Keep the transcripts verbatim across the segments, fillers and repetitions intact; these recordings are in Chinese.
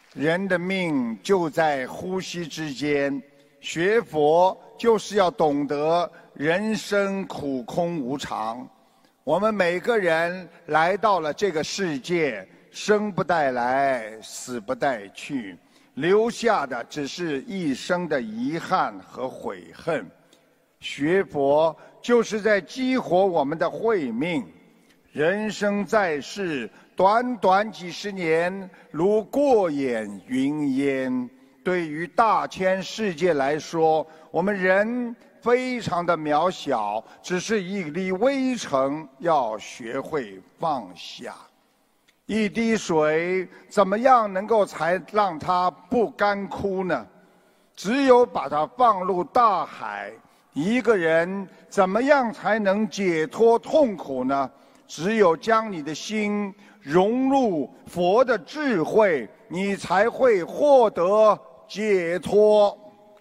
人的命就在呼吸之间，学佛就是要懂得人生苦空无常。我们每个人来到了这个世界，生不带来，死不带去，留下的只是一生的遗憾和悔恨。学佛就是在激活我们的慧命。人生在世，短短几十年，如过眼云烟。对于大千世界来说，我们人非常的渺小，只是一粒微尘，要学会放下。一滴水，怎么样能够才让它不干枯呢？只有把它放入大海。一个人怎么样才能解脱痛苦呢？只有将你的心融入佛的智慧，你才会获得解脱。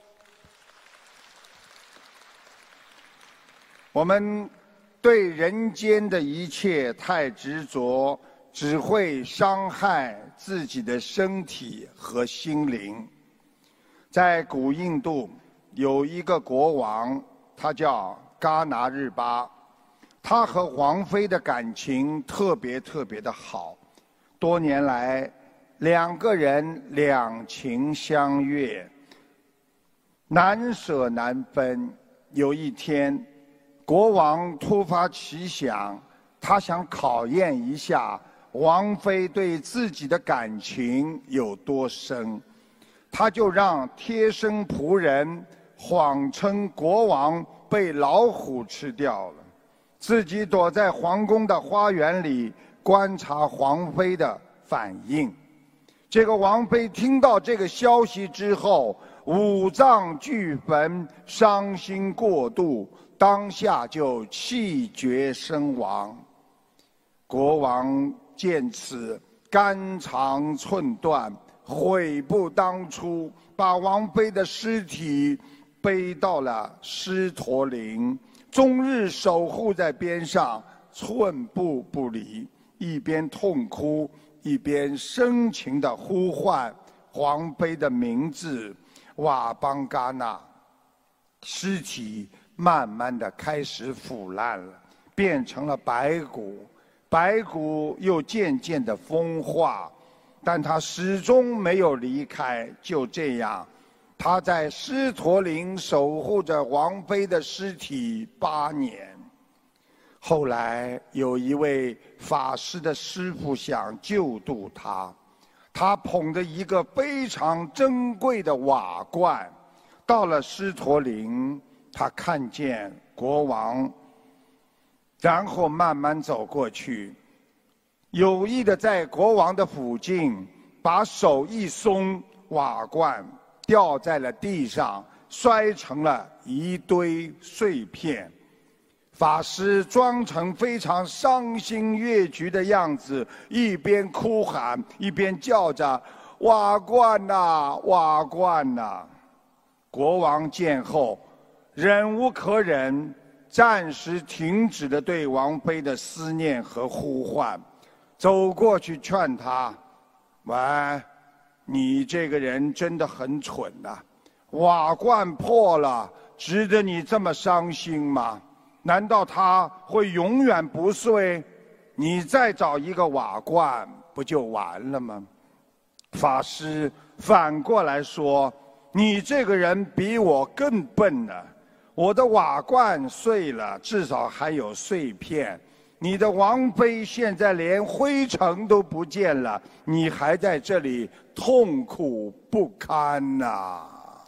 我们对人间的一切太执着，只会伤害自己的身体和心灵。在古印度有一个国王，他叫嘎拿日巴。他和王妃的感情特别特别的好，多年来两个人两情相悦，难舍难分。有一天，国王突发奇想，他想考验一下王妃对自己的感情有多深，他就让贴身仆人谎称国王被老虎吃掉了，自己躲在皇宫的花园里观察皇妃的反应。这个王妃听到这个消息之后，五脏俱焚，伤心过度，当下就气绝身亡。国王见此，肝肠寸断，悔不当初，把王妃的尸体背到了狮驼岭，终日守护在边上，寸步不离，一边痛哭，一边深情地呼唤皇妃的名字瓦邦嘎纳。尸体慢慢地开始腐烂了，变成了白骨，白骨又渐渐地风化，但他始终没有离开。就这样，他在狮驼岭守护着王妃的尸体八年。后来有一位法师的师父想救度他，他捧着一个非常珍贵的瓦罐，到了狮驼岭，他看见国王，然后慢慢走过去，有意的在国王的附近把手一松，瓦罐掉在了地上，摔成了一堆碎片。法师装成非常伤心悦局的样子，一边哭喊，一边叫着：“瓦罐呐，瓦罐呐！”国王见后，忍无可忍，暂时停止了对王妃的思念和呼唤，走过去劝他：“喂，你这个人真的很蠢呐！瓦罐破了，值得你这么伤心吗？难道它会永远不碎？你再找一个瓦罐，不就完了吗？”法师反过来说：“你这个人比我更笨呢！我的瓦罐碎了，至少还有碎片。你的王妃现在连灰尘都不见了，你还在这里痛苦不堪呐！”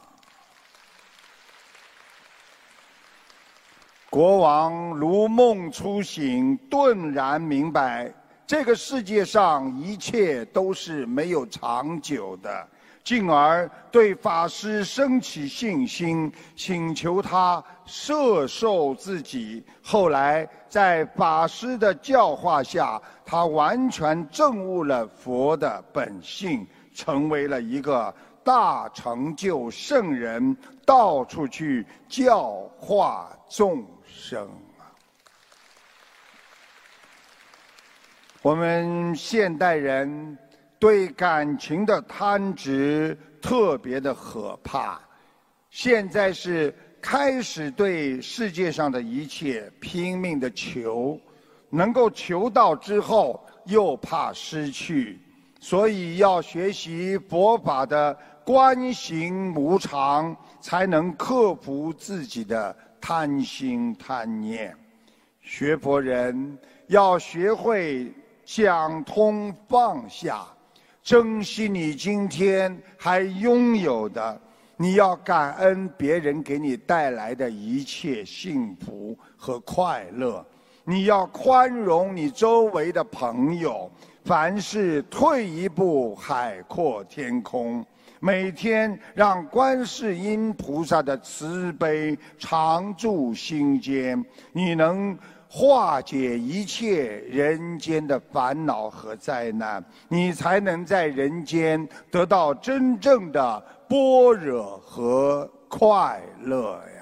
国王如梦初醒，顿然明白，这个世界上一切都是没有长久的，进而对法师升起信心，请求他摄受自己。后来在法师的教化下，他完全证悟了佛的本性，成为了一个大成就圣人，到处去教化众生啊！我们现代人对感情的贪执特别的可怕。现在是开始对世界上的一切拼命的求，能够求到之后又怕失去，所以要学习佛法的观行无常，才能克服自己的贪心贪念。学佛人要学会想通放下，珍惜你今天还拥有的，你要感恩别人给你带来的一切幸福和快乐，你要宽容你周围的朋友，凡事退一步海阔天空。每天让观世音菩萨的慈悲常驻心间，你能化解一切人间的烦恼和灾难，你才能在人间得到真正的般若和快乐呀。